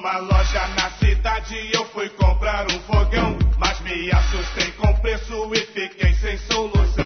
numa loja na cidade eu fui comprar um fogão, mas me assustei com o preço e fiquei sem solução.